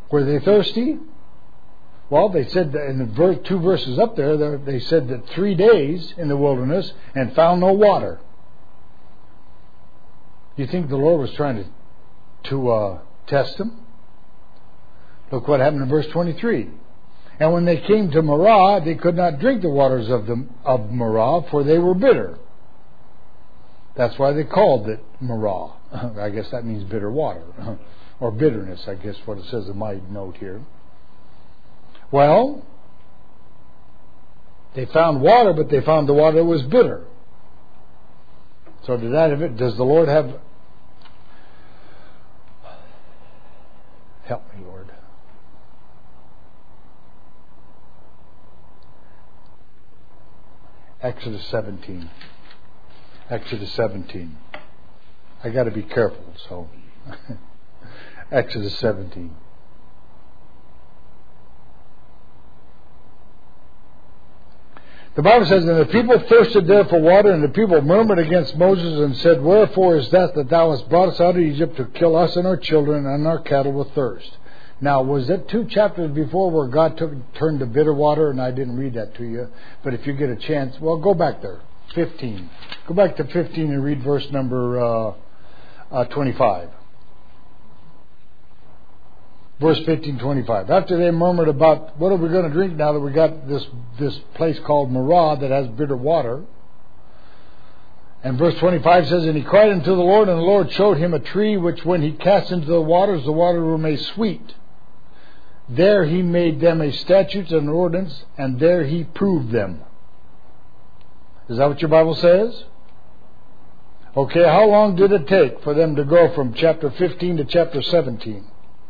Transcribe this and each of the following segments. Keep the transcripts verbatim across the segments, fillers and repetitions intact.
Were they thirsty? Well, they said that in the verse, two verses up there, they said that three days in the wilderness and found no water. You think the Lord was trying to, to uh, test them? Look what happened in verse twenty-three. And when they came to Marah, they could not drink the waters of the of Marah, for they were bitter. That's why they called it Marah. I guess that means bitter water. Or bitterness, I guess what it says in my note here. Well, they found water, but they found the water that was bitter. So did that have it? Does the Lord have... Help me, Lord. Exodus seventeen. Exodus seventeen. I got to be careful, so... Exodus seventeen. The Bible says, and the people thirsted there for water, and the people murmured against Moses and said, wherefore is that that thou hast brought us out of Egypt to kill us and our children and our cattle with thirst? Now, was that two chapters before where God took, turned to bitter water? And I didn't read that to you. But if you get a chance, well, go back there. fifteen. Go back to fifteen and read verse number uh, uh, twenty-five. Verse fifteen, twenty-five. After they murmured about, what are we going to drink now that we got this, this place called Marah that has bitter water? And verse twenty-five says, and he cried unto the Lord, and the Lord showed him a tree, which when he cast into the waters, the water were made sweet. There he made them a statute and an ordinance, and there he proved them. Is that what your Bible says? Okay, how long did it take for them to go from chapter fifteen to chapter seventeen?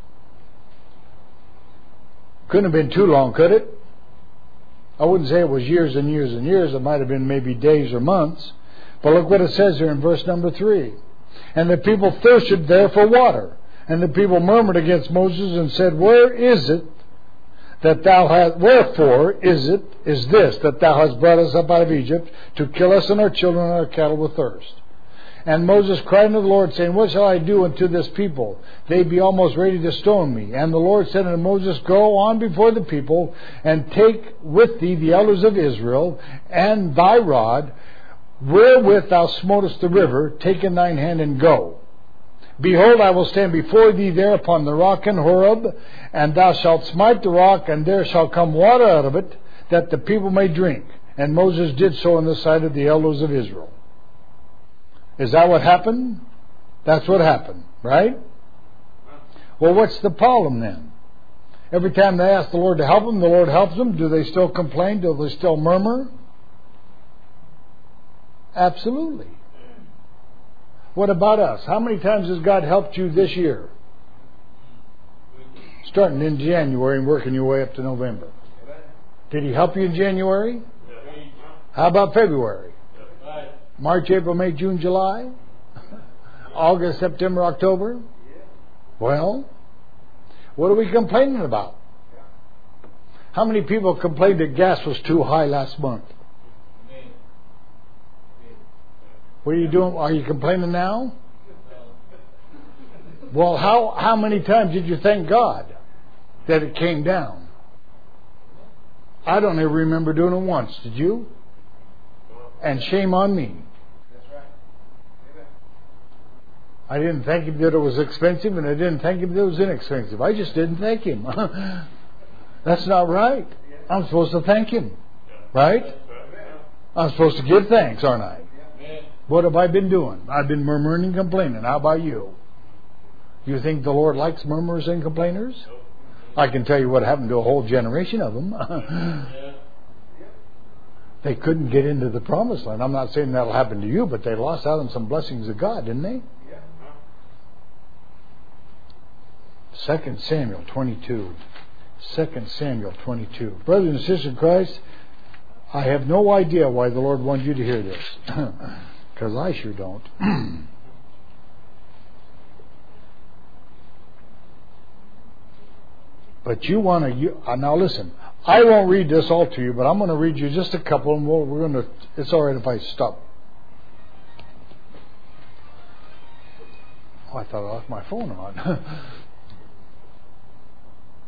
Couldn't have been too long, could it? I wouldn't say it was years and years and years. It might have been maybe days or months. But look what it says here in verse number three. And the people thirsted there for water. And the people murmured against Moses and said, where is it that thou hast, wherefore is it, is this, that thou hast brought us up out of Egypt to kill us and our children and our cattle with thirst? And Moses cried unto the Lord, saying, what shall I do unto this people? They be almost ready to stone me. And the Lord said unto Moses, go on before the people, and take with thee the elders of Israel, and thy rod, wherewith thou smotest the river, take in thine hand and go. Behold, I will stand before thee there upon the rock in Horeb, and thou shalt smite the rock, and there shall come water out of it, that the people may drink. And Moses did so in the sight of the elders of Israel. Is that what happened? That's what happened, right? Well, what's the problem then? Every time they ask the Lord to help them, the Lord helps them. Do they still complain? Do they still murmur? Absolutely. What about us? How many times has God helped you this year? Starting in January and working your way up to November. Did He help you in January? How about February? March, April, May, June, July? August, September, October? Well, what are we complaining about? How many people complained that gas was too high last month? What are you doing? Are you complaining now? Well, how, how many times did you thank God that it came down? I don't ever remember doing it once. Did you? And shame on me. I didn't thank Him that it was expensive, and I didn't thank Him that it was inexpensive. I just didn't thank Him. That's not right. I'm supposed to thank Him. Right? I'm supposed to give thanks, aren't I? What have I been doing? I've been murmuring and complaining. How about you? You think the Lord likes murmurers and complainers? I can tell you what happened to a whole generation of them. They couldn't get into the promised land. I'm not saying that'll happen to you, but they lost out on some blessings of God, didn't they? Second Samuel twenty-two. Second Samuel twenty-two. Brothers and sisters in Christ, I have no idea why the Lord wanted you to hear this. Because I sure don't. But you want to... You, uh, now listen, I won't read this all to you, but I'm going to read you just a couple, and we'll, we're going to... It's all right if I stop. Oh, I thought I left my phone on.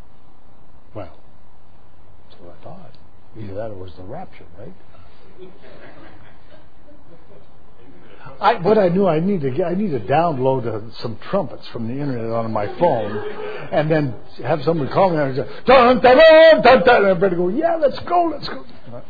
Well, that's what I thought. Either that or was the rapture, right? I, what I knew I need to get, I need to download uh, some trumpets from the internet on my phone, and then have someone call me and say, dun, dun, dun, dun, dun, and I better go, yeah, let's go, let's go.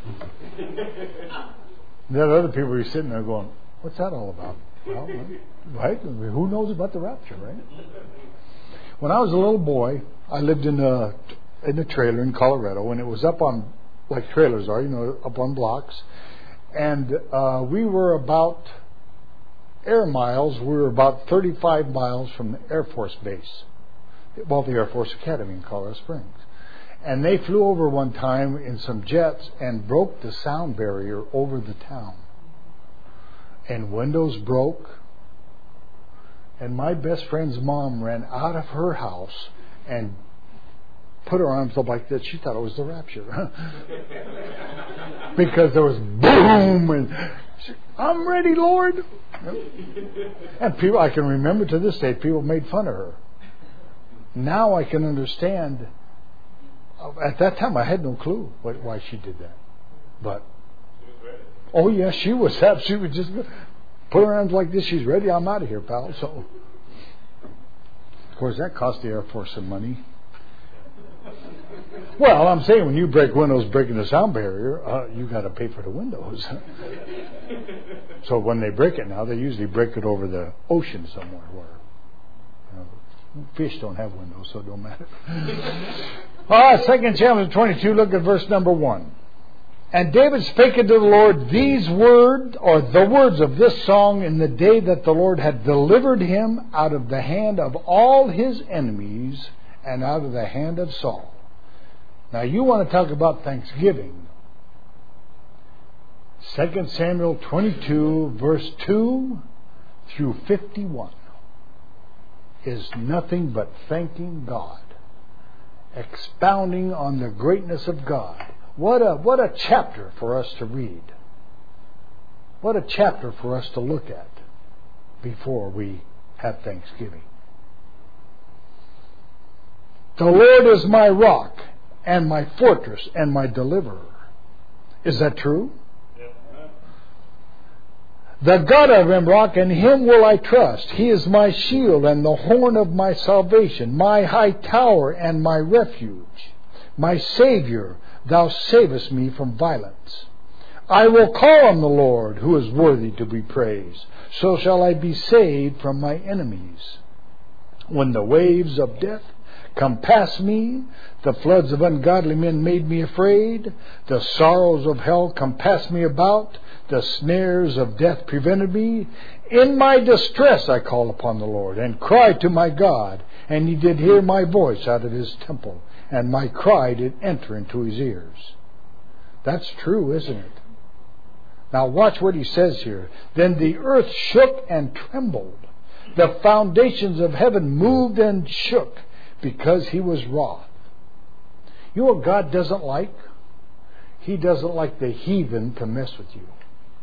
Then other people were sitting there going, what's that all about? Well, right? Who knows about the rapture, right? When I was a little boy, I lived in a in a trailer in Colorado, and it was up on, like trailers are, you know, up on blocks, and uh, we were about air miles. We were about thirty-five miles from the Air Force Base, well, the Air Force Academy in Colorado Springs, and they flew over one time in some jets and broke the sound barrier over the town, and windows broke. And my best friend's mom ran out of her house and put her arms up like this. She thought it was the rapture. Because there was boom and she, I'm ready, Lord. And people, I can remember to this day, people made fun of her. Now I can understand. At that time, I had no clue what, why she did that. But, oh yeah, she was happy. She was just put her arms like this. She's ready. I'm out of here, pal. So, of course, that cost the Air Force some money. Well, I'm saying when you break windows, breaking the sound barrier, uh, you got to pay for the windows. So when they break it now, they usually break it over the ocean somewhere where, you know, fish don't have windows, so it don't matter. All right, Second Samuel twenty-two. Look at verse number one. And David spake unto the Lord these words, or the words of this song, in the day that the Lord had delivered him out of the hand of all his enemies and out of the hand of Saul. Now you want to talk about Thanksgiving. Second Samuel twenty-two, verse two through fifty-one is nothing but thanking God, expounding on the greatness of God. What a what a chapter for us to read. What a chapter for us to look at before we have Thanksgiving. The Lord is my rock and my fortress and my deliverer. Is that true? The God of Imrock, in him will I trust. He is my shield and the horn of my salvation, my high tower and my refuge, my Savior. Thou savest me from violence. I will call on the Lord, who is worthy to be praised. So shall I be saved from my enemies. When the waves of death compassed me, the floods of ungodly men made me afraid. The sorrows of hell compassed me about. The snares of death prevented me. In my distress I called upon the Lord, and cried to my God, and he did hear my voice out of his temple. And my cry did enter into his ears. That's true, isn't it? Now watch what he says here. Then the earth shook and trembled. The foundations of heaven moved and shook because he was wroth. You know what God doesn't like? He doesn't like the heathen to mess with you.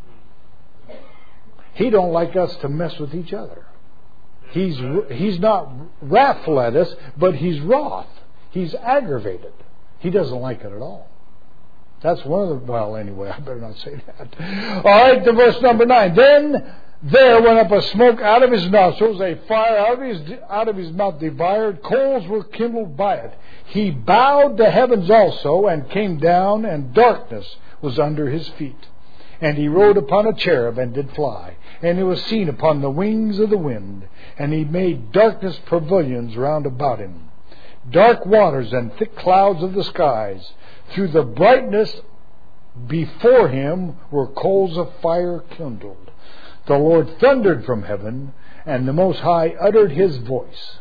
He don't like us to mess with each other. He's, he's not wrathful at us, but he's wroth. He's aggravated. He doesn't like it at all. That's one of the... Well, anyway, I better not say that. All right, to verse number nine. Then there went up a smoke out of his nostrils, a fire out of his, out of his mouth devoured. Coals were kindled by it. He bowed the heavens also, and came down, and darkness was under his feet. And he rode upon a cherub, and did fly. And he was seen upon the wings of the wind. And he made darkness pavilions round about him. Dark waters and thick clouds of the skies. Through the brightness before him were coals of fire kindled. The Lord thundered from heaven, and the Most High uttered his voice.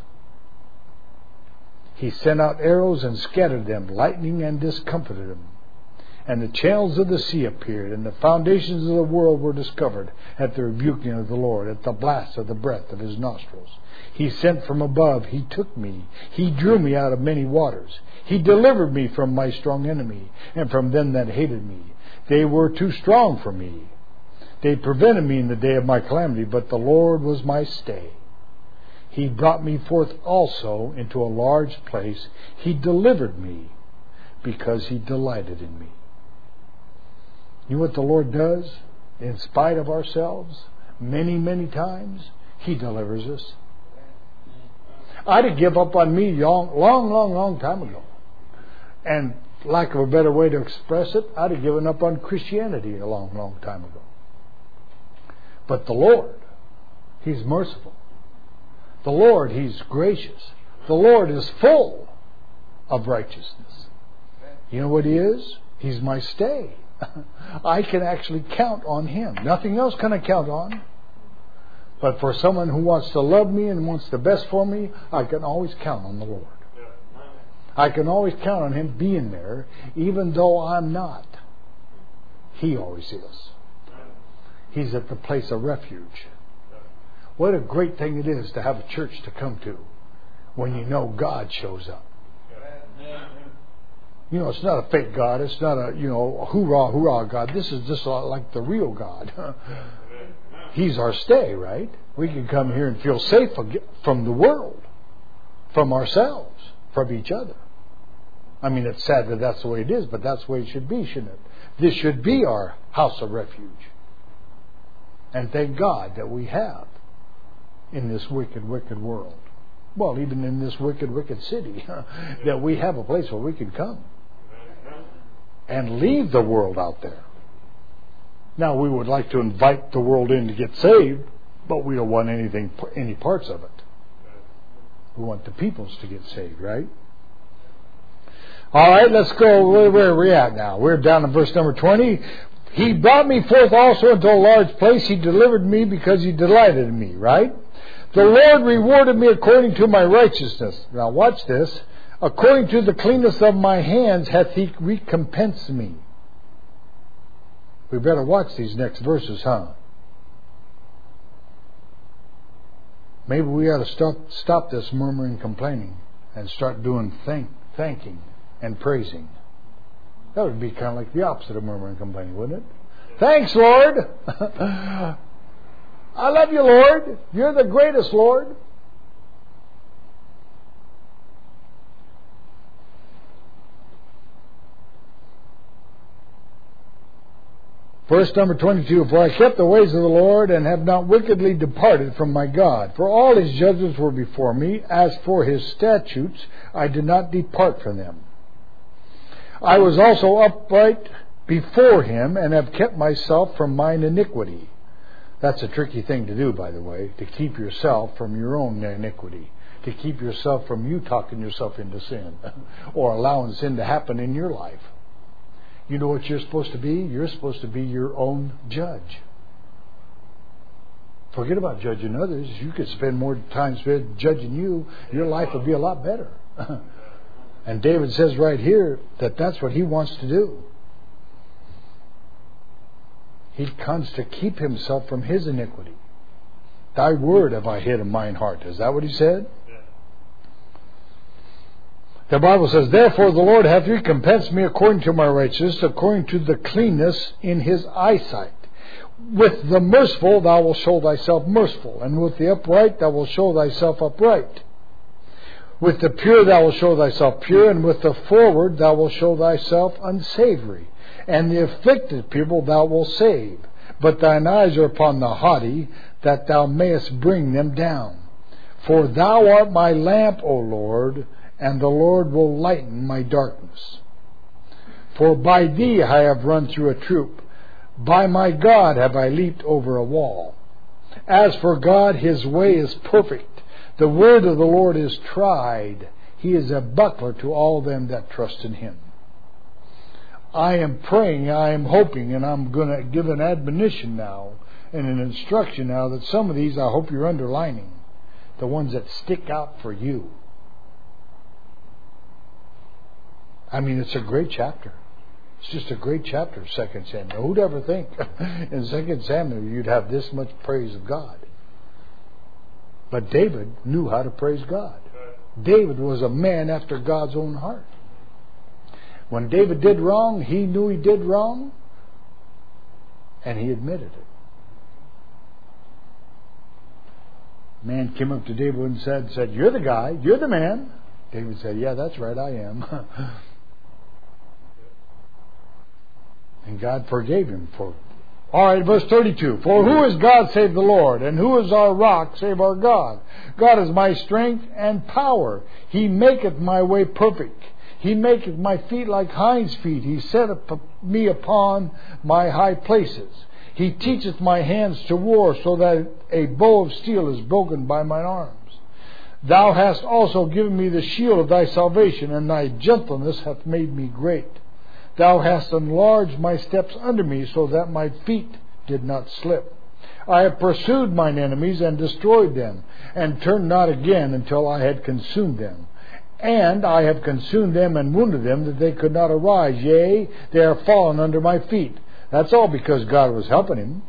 He sent out arrows and scattered them, lightning and discomfited them. And the channels of the sea appeared, and the foundations of the world were discovered at the rebuking of the Lord, at the blast of the breath of his nostrils. He sent from above, he took me, he drew me out of many waters. He delivered me from my strong enemy, and from them that hated me. They were too strong for me. They prevented me in the day of my calamity, but the Lord was my stay. He brought me forth also into a large place. He delivered me because He delighted in me. You know what the Lord does? In spite of ourselves, many, many times, He delivers us. I'd have given up on me long, long, long, long time ago. And lack of a better way to express it, I'd have given up on Christianity a long, long time ago. But the Lord, He's merciful. The Lord, He's gracious. The Lord is full of righteousness. You know what He is? He's my stay. I can actually count on Him. Nothing else can I count on. But for someone who wants to love me and wants the best for me, I can always count on the Lord. I can always count on Him being there, even though I'm not. He always is. He's at the place of refuge. What a great thing it is to have a church to come to when you know God shows up. You know, it's not a fake God. It's not a, you know, hoorah, hoorah God. This is just like the real God. He's our stay, right? We can come here and feel safe from the world, from ourselves, from each other. I mean, it's sad that that's the way it is, but that's the way it should be, shouldn't it? This should be our house of refuge. And thank God that we have in this wicked, wicked world. Well, even in this wicked, wicked city, that we have a place where we can come and leave the world out there. Now, we would like to invite the world in to get saved, but we don't want anything, any parts of it. We want the peoples to get saved, right? All right, let's go where, where are we at now. We're down to verse number twenty. He brought me forth also into a large place. He delivered me because He delighted in me, right? The Lord rewarded me according to my righteousness. Now watch this. According to the cleanness of my hands hath He recompensed me. We better watch these next verses, huh? Maybe we ought to stop, stop this murmuring, complaining, and start doing thank, thanking and praising. That would be kind of like the opposite of murmuring and complaining, wouldn't it? Thanks, Lord. I love you, Lord. You're the greatest, Lord. Verse number twenty-two, for I kept the ways of the Lord and have not wickedly departed from my God. For all His judgments were before me. As for His statutes, I did not depart from them. I was also upright before Him and have kept myself from mine iniquity. That's a tricky thing to do, by the way, to keep yourself from your own iniquity. To keep yourself from you talking yourself into sin or allowing sin to happen in your life. You know what you're supposed to be? You're supposed to be your own judge. Forget about judging others. You could spend more time spent judging you. Your life would be a lot better. And David says right here that that's what he wants to do. He comes to keep himself from his iniquity. Thy word have I hid in mine heart. Is that what he said? The Bible says, therefore the Lord hath recompensed me according to my righteousness, according to the cleanness in His eyesight. With the merciful thou wilt show thyself merciful, and with the upright thou wilt show thyself upright. With the pure thou wilt show thyself pure, and with the forward thou wilt show thyself unsavory. And the afflicted people thou wilt save. But thine eyes are upon the haughty, that thou mayest bring them down. For thou art my lamp, O Lord, and the Lord will lighten my darkness. For by Thee I have run through a troop. By my God have I leaped over a wall. As for God, His way is perfect. The word of the Lord is tried. He is a buckler to all them that trust in Him. I am praying, I am hoping, and I'm going to give an admonition now and an instruction now that some of these I hope you're underlining. The ones that stick out for you. I mean, it's a great chapter. It's just a great chapter, Second Samuel. Who'd ever think in Second Samuel you'd have this much praise of God? But David knew how to praise God. David was a man after God's own heart. When David did wrong, he knew he did wrong, and he admitted it. Man came up to David and said, said, you're the guy, you're the man. David said, yeah, that's right, I am. And God forgave him for it. All right, verse thirty-two. For who is God save the Lord? And who is our rock save our God? God is my strength and power. He maketh my way perfect. He maketh my feet like hinds' feet. He setteth me upon my high places. He teacheth my hands to war, so that a bow of steel is broken by mine arms. Thou hast also given me the shield of thy salvation, and thy gentleness hath made me great. Thou hast enlarged my steps under me, so that my feet did not slip. I have pursued mine enemies and destroyed them, and turned not again until I had consumed them. And I have consumed them and wounded them, that they could not arise. Yea, they are fallen under my feet. That's all because God was helping him.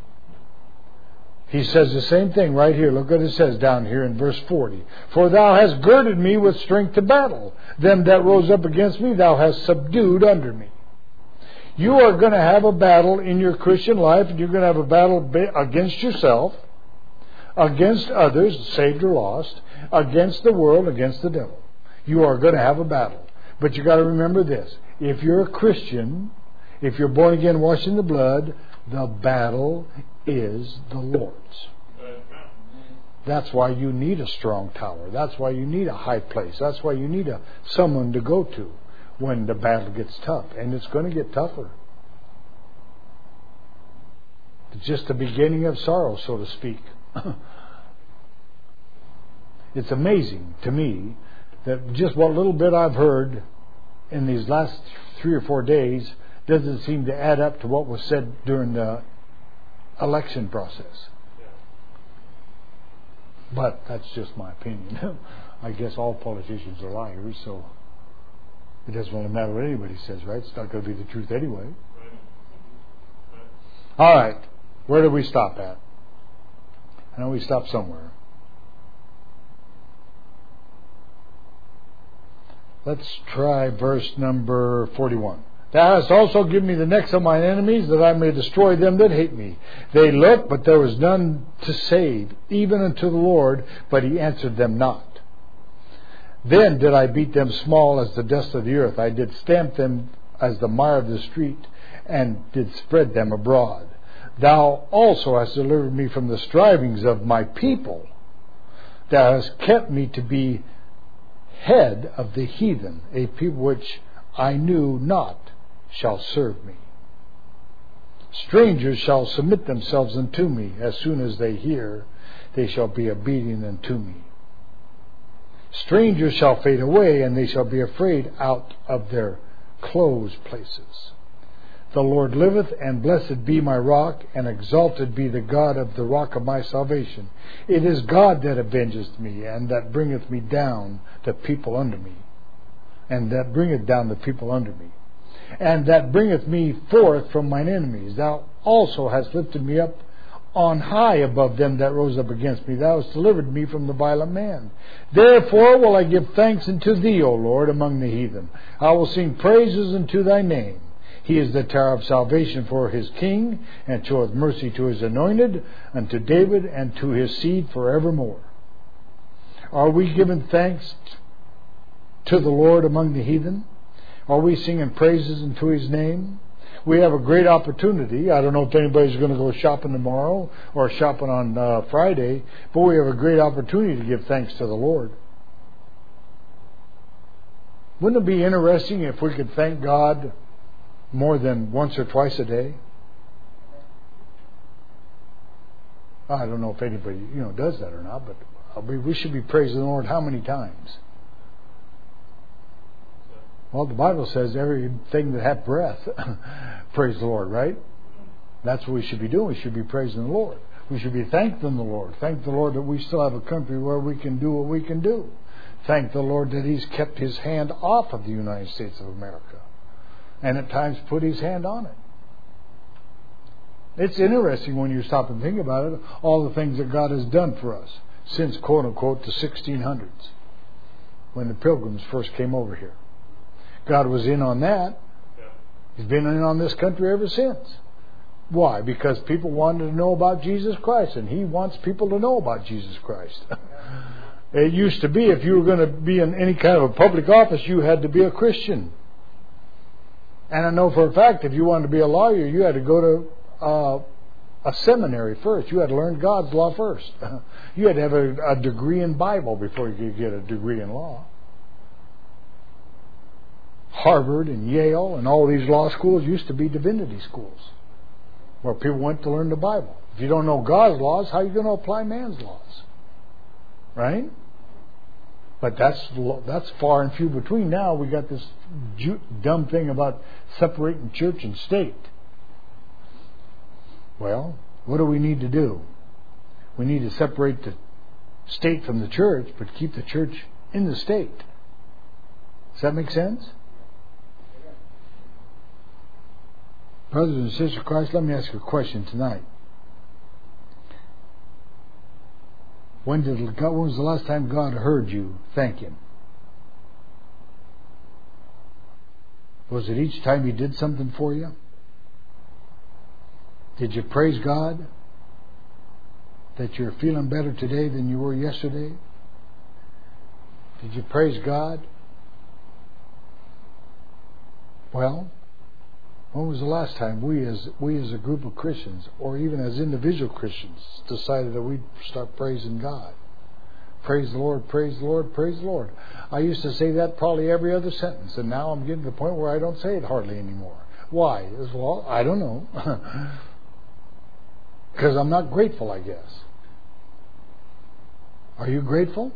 He says the same thing right here. Look what it says down here in verse forty. For thou hast girded me with strength to battle. Them that rose up against me thou hast subdued under me. You are going to have a battle in your Christian life, and you're going to have a battle against yourself, against others, saved or lost, against the world, against the devil. You are going to have a battle. But you got to remember this. If you're a Christian, if you're born again, washed in the blood, the battle is the Lord's. That's why you need a strong tower. That's why you need a high place. That's why you need a someone to go to when the battle gets tough. And it's going to get tougher. It's just the beginning of sorrow, so to speak. It's amazing to me that just what little bit I've heard in these last three or four days doesn't seem to add up to what was said during the election process. But that's just my opinion. I guess all politicians are liars, so it doesn't really matter what anybody says, right? It's not going to be the truth anyway. All right. Where did we stop at? I know we stopped somewhere. Let's try verse number forty-one. Thou hast also given me the necks of mine enemies, that I may destroy them that hate me. They looked, but there was none to save, even unto the Lord, but he answered them not. Then did I beat them small as the dust of the earth. I did stamp them as the mire of the street, and did spread them abroad. Thou also hast delivered me from the strivings of my people. Thou hast kept me to be head of the heathen, a people which I knew not shall serve me. Strangers shall submit themselves unto me. As soon as they hear, they shall be obedient unto me. Strangers shall fade away, and they shall be afraid out of their closed places. The Lord liveth, and blessed be my rock, and exalted be the God of the rock of my salvation. It is God that avengeth me, and that bringeth me down the people under me. And that bringeth down the people under me. And that bringeth me forth from mine enemies. Thou also hast lifted me up on high above them that rose up against me. Thou hast delivered me from the violent man. Therefore will I give thanks unto thee, O Lord, among the heathen. I will sing praises unto thy name. He is the tower of salvation for his king, and showeth mercy to his anointed, unto David and to his seed forevermore. Are we giving thanks to the Lord among the heathen? Are we singing praises unto his name? We have a great opportunity. I don't know if anybody's going to go shopping tomorrow or shopping on uh, Friday, but we have a great opportunity to give thanks to the Lord. Wouldn't it be interesting if we could thank God more than once or twice a day? I don't know if anybody, you know, does that or not, but we should be praising the Lord how many times? Well, the Bible says everything that hath breath, praise the Lord, right? That's what we should be doing. We should be praising the Lord. We should be thanking the Lord. Thank the Lord that we still have a country where we can do what we can do. Thank the Lord that He's kept His hand off of the United States of America, and at times put His hand on it. It's interesting when you stop and think about it, all the things that God has done for us since, quote unquote, the sixteen hundreds, when the Pilgrims first came over here. God was in on that. He's been in on this country ever since. Why? Because people wanted to know about Jesus Christ, and He wants people to know about Jesus Christ. It used to be if you were going to be in any kind of a public office, you had to be a Christian. And I know for a fact if you wanted to be a lawyer, you had to go to uh, a seminary first. You had to learn God's law first. You had to have a, a degree in Bible before you could get a degree in law. Harvard and Yale and all these law schools used to be divinity schools where people went to learn the Bible. If you don't know God's laws, how are you going to apply man's laws? Right? But that's that's far and few between now. We got this ju- dumb thing about separating church and state. Well, what do we need to do? We need to separate the state from the church, but keep the church in the state. Does that make sense? Brothers and sisters of Christ, let me ask you a question tonight. When did God, when was the last time God heard you thank Him? Was it each time He did something for you? Did you praise God that you're feeling better today than you were yesterday? Did you praise God? Well, when was the last time we as we as a group of Christians, or even as individual Christians, decided that we'd start praising God? Praise the Lord, praise the Lord, praise the Lord. I used to say that probably every other sentence, and now I'm getting to the point where I don't say it hardly anymore. Why? Well, I don't know. Because I'm not grateful, I guess. Are you grateful?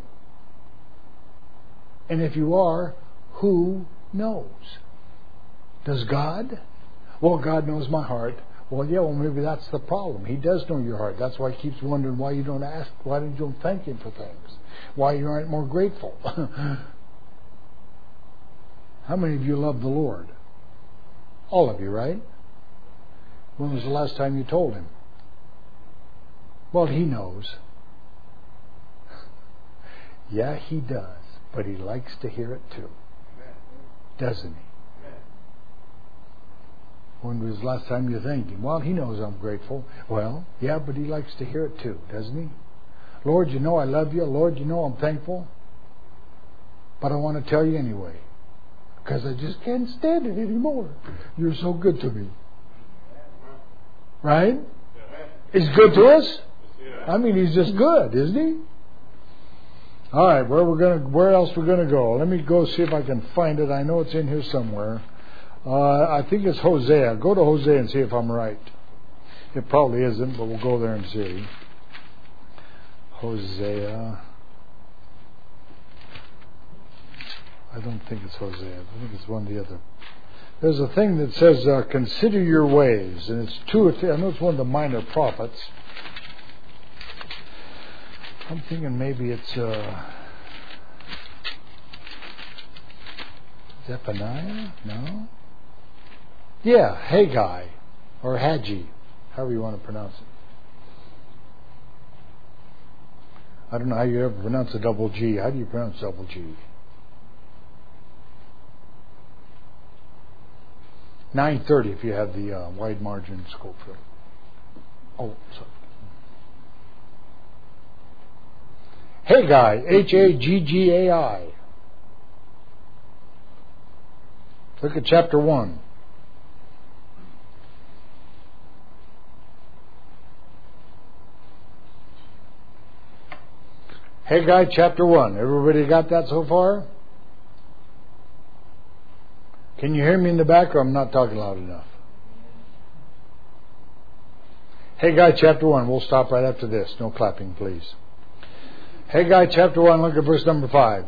And if you are, who knows? Does God? Well, God knows my heart. Well, yeah, well, maybe that's the problem. He does know your heart. That's why He keeps wondering why you don't ask, why you don't thank Him for things, why you aren't more grateful. How many of you love the Lord? All of you, right? When was the last time you told Him? Well, He knows. Yeah, He does, but He likes to hear it too. Doesn't He? When was the last time you thanked Him? Well, He knows I'm grateful. Well, yeah, but He likes to hear it too, doesn't He? Lord, you know I love you. Lord, you know I'm thankful. But I want to tell you anyway, because I just can't stand it anymore. You're so good to me. Right? He's good to us? I mean, He's just good, isn't He? All right, where we're gonna, where else we're gonna go? Let me go see if I can find it. I know it's in here somewhere. Uh, I think it's Hosea. Go to Hosea and see if I'm right. It probably isn't, but we'll go there and see. Hosea. I don't think it's Hosea. I think it's one of the other. There's a thing that says, uh, consider your ways. And it's two or three. I know it's one of the minor prophets. I'm thinking maybe it's uh, Zephaniah? No? Yeah, Haggai, or Haggai, however you want to pronounce it. I don't know how you ever pronounce a double G. How do you pronounce double G? nine thirty if you have the uh, wide margin scope for it. Oh, sorry. Haggai, H A G G A I. Look at chapter one. Haggai chapter one. Everybody got that so far? Can you hear me in the back, or I'm not talking loud enough? Haggai chapter one. We'll stop right after this. No clapping, please. Haggai chapter one, look at verse number five.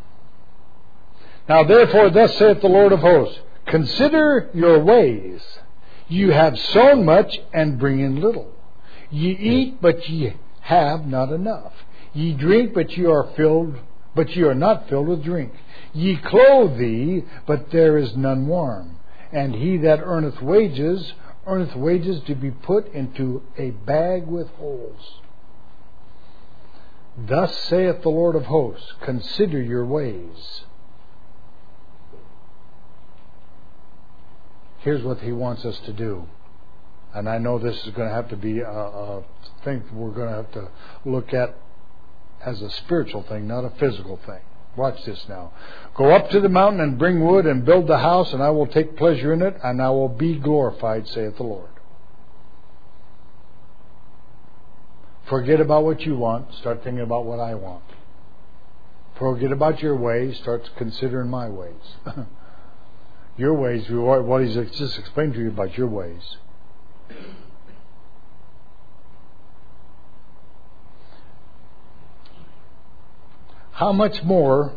Now therefore, thus saith the Lord of hosts, consider your ways. You have sown much and bring in little. Ye eat, but ye have not enough. Ye drink, but ye are filled, but ye are not filled with drink. Ye clothe thee, but there is none warm. And he that earneth wages, earneth wages to be put into a bag with holes. Thus saith the Lord of hosts, consider your ways. Here's what He wants us to do. And I know this is going to have to be a, a thing we're going to have to look at as a spiritual thing, not a physical thing. Watch this now. Go up to the mountain and bring wood and build the house, and I will take pleasure in it, and I will be glorified, saith the Lord. Forget about what you want. Start thinking about what I want. Forget about your ways. Start considering my ways. Your ways, what he's just explained to you about your ways. How much more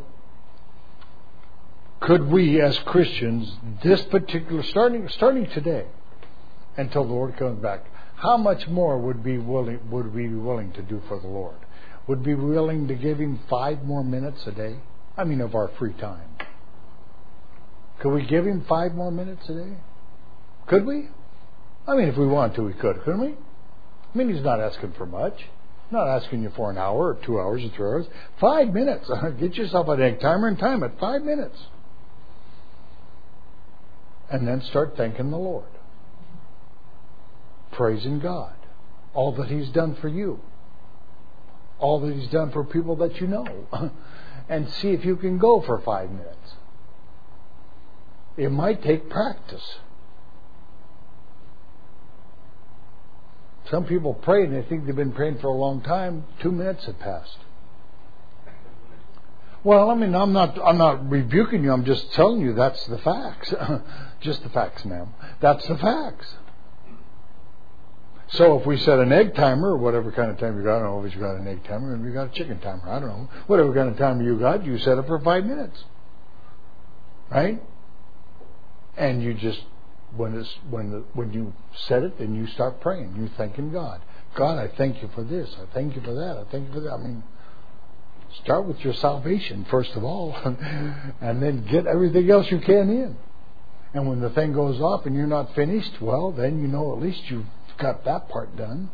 could we as Christians, this particular, starting starting today, until the Lord comes back, how much more would be willing would we be willing to do for the Lord? Would be willing to give Him five more minutes a day? I mean, of our free time. Could we give Him five more minutes a day? Could we? I mean, if we want to, we could, couldn't we? I mean, He's not asking for much. Not asking you for an hour or two hours or three hours. Five minutes. Get yourself an egg timer and time it. Five minutes. And then start thanking the Lord. Praising God. All that He's done for you. All that He's done for people that you know. And see if you can go for five minutes. It might take practice. Some people pray and they think they've been praying for a long time. Two minutes have passed. Well, I mean, I'm not I'm not rebuking you. I'm just telling you that's the facts. Just the facts, ma'am. That's the facts. So if we set an egg timer, or whatever kind of time you got, I don't know if you got an egg timer or if you got a chicken timer, I don't know. Whatever kind of timer you got, you set it for five minutes. Right? And you just... When it's when the, when you set it, then you start praying. You're thanking God. God, I thank you for this. I thank you for that. I thank you for that. I mean, start with your salvation first of all, and then get everything else you can in. And when the thing goes off and you're not finished, well, then you know at least you've got that part done.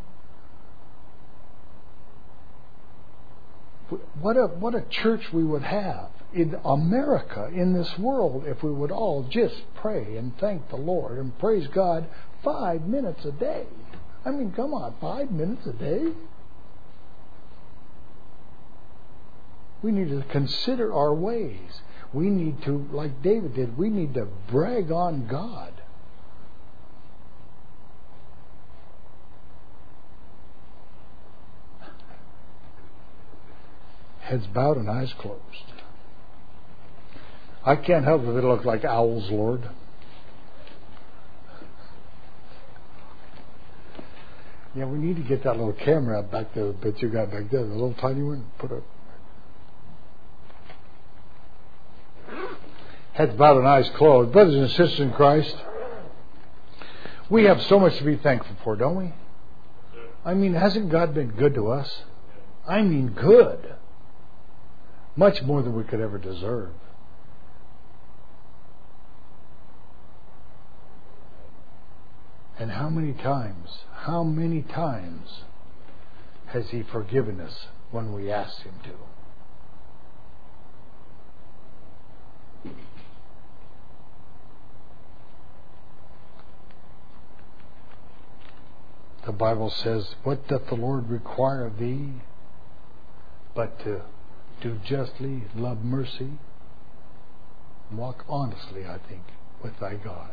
What a what a church we would have in America, in this world, if we would all just pray and thank the Lord and praise God five minutes a day. I mean, come on, five minutes a day? We need to consider our ways. We need to, like David did, we need to brag on God. Heads bowed and eyes closed. I can't help if it look like owls, Lord. Yeah, we need to get that little camera back there that you got back there, the little tiny one. Put it. Heads bowed and eyes closed. Brothers and sisters in Christ, we have so much to be thankful for, don't we? I mean, hasn't God been good to us? I mean, good. Much more than we could ever deserve. And how many times, how many times has He forgiven us when we asked Him to? The Bible says, what doth the Lord require of thee but to do justly, love mercy, walk honestly, I think, with thy God.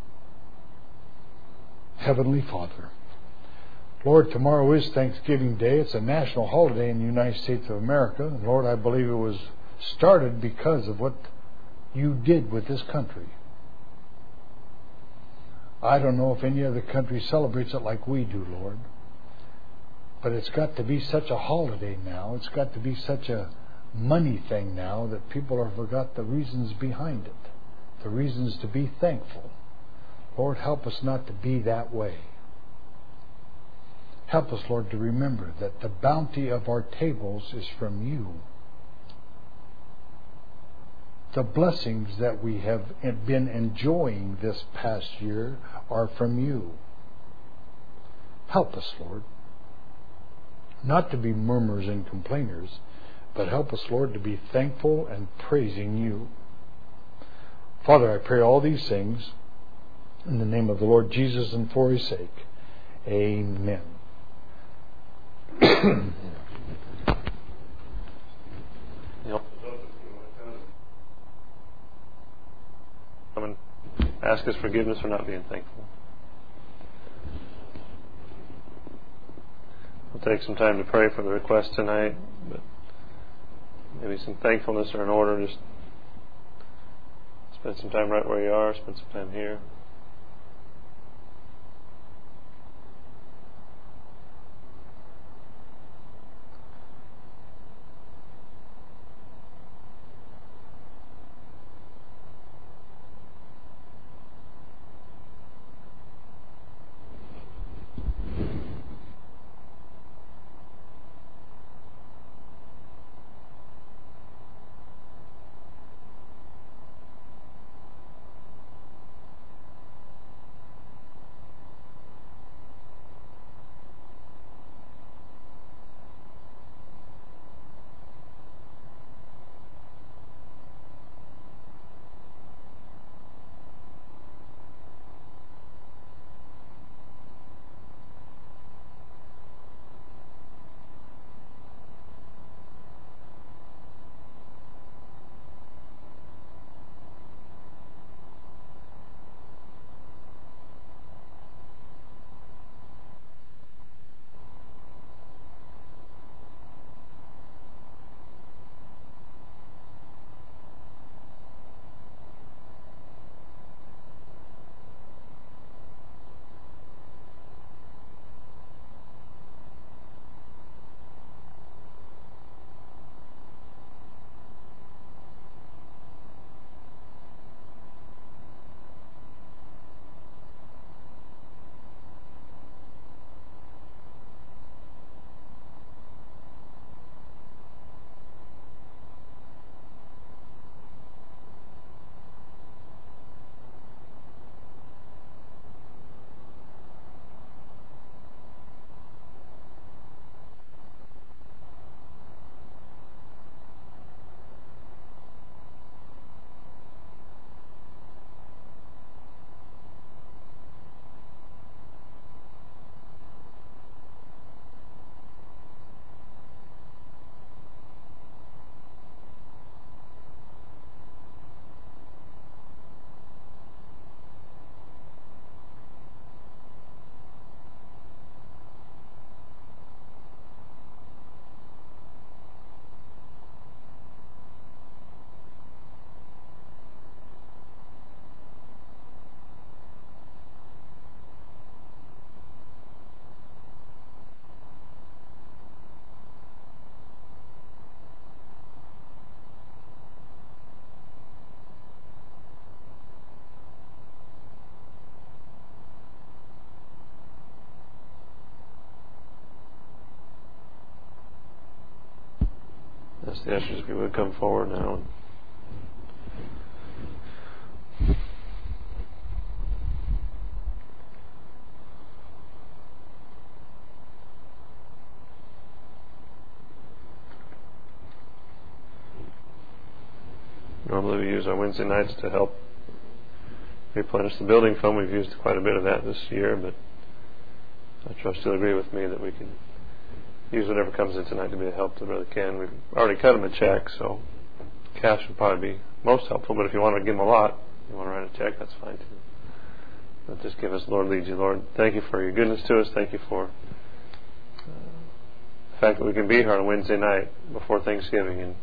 Heavenly Father, Lord, tomorrow is Thanksgiving Day. It's a national holiday in the United States of America. And Lord, I believe it was started because of what you did with this country. I don't know if any other country celebrates it like we do, Lord. But it's got to be such a holiday now. It's got to be such a money thing now that people have forgot the reasons behind it. The reasons to be thankful. Lord, help us not to be that way. Help us, Lord, to remember that the bounty of our tables is from you. The blessings that we have been enjoying this past year are from you. Help us, Lord, not to be murmurers and complainers, but help us, Lord, to be thankful and praising you. Father, I pray all these things in the name of the Lord Jesus and for His sake. Amen. Yep. ask His forgiveness for not being thankful. We'll take some time to pray for the request tonight, but maybe some thankfulness are in order. Just spend some time right where you are, spend some time here. Ask the ushers if you would come forward now. Normally we use our Wednesday nights to help replenish the building fund. We've used quite a bit of that this year, but I trust you'll agree with me that we can use whatever comes in tonight to be a help to Brother Ken. We've already cut him a check, so cash would probably be most helpful. But if you want to give him a lot, you want to write a check, that's fine too. But just give us, Lord, lead you, Lord. Thank you for your goodness to us. Thank you for uh, the fact that we can be here on a Wednesday night before Thanksgiving, and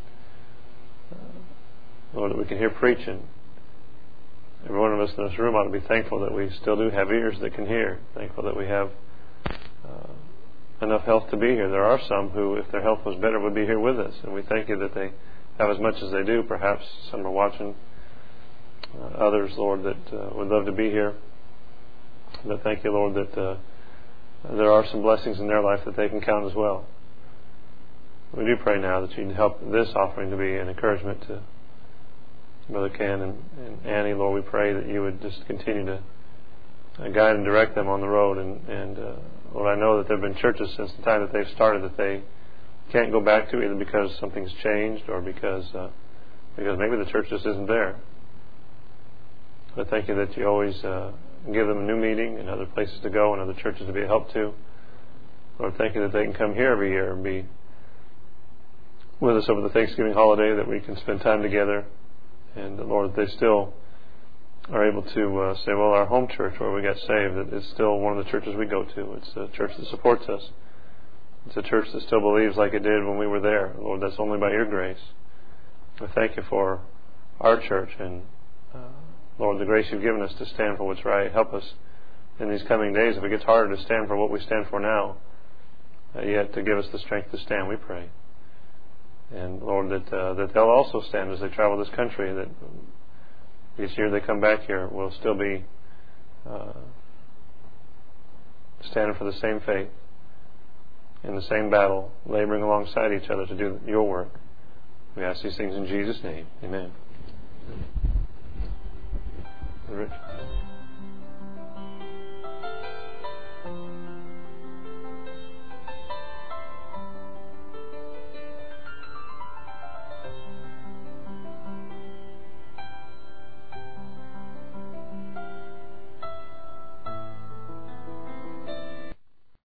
uh, Lord, that we can hear preaching. Every one of us in this room ought to be thankful that we still do have ears that can hear. Thankful that we have uh, enough health to be here. There are some who, if their health was better, would be here with us, and we thank you that they have as much as they do. Perhaps some are watching. Uh, others, Lord, that uh, would love to be here. But thank you, Lord, that uh, there are some blessings in their life that they can count as well. We do pray now that you'd help this offering to be an encouragement to Brother Ken and, and Annie. Lord, we pray that you would just continue to uh, guide and direct them on the road. And, and uh, Lord, I know that there have been churches since the time that they've started that they can't go back to, either because something's changed or because uh, because maybe the church just isn't there. But thank you that you always uh, give them a new meeting and other places to go and other churches to be a help to. Lord, thank you that they can come here every year and be with us over the Thanksgiving holiday, that we can spend time together. And Lord, they still are able to uh, say, well, our home church where we got saved is still one of the churches we go to. It's a church that supports us. It's a church that still believes like it did when we were there. Lord, that's only by your grace. We thank you for our church and, uh, Lord, the grace you've given us to stand for what's right. Help us in these coming days, if it gets harder to stand for what we stand for now, uh, yet to give us the strength to stand, we pray. And, Lord, that uh, that they'll also stand as they travel this country, that each year they come back here, we'll still be uh, standing for the same faith, in the same battle, laboring alongside each other to do your work. We ask these things in Jesus' name. Amen. Rich.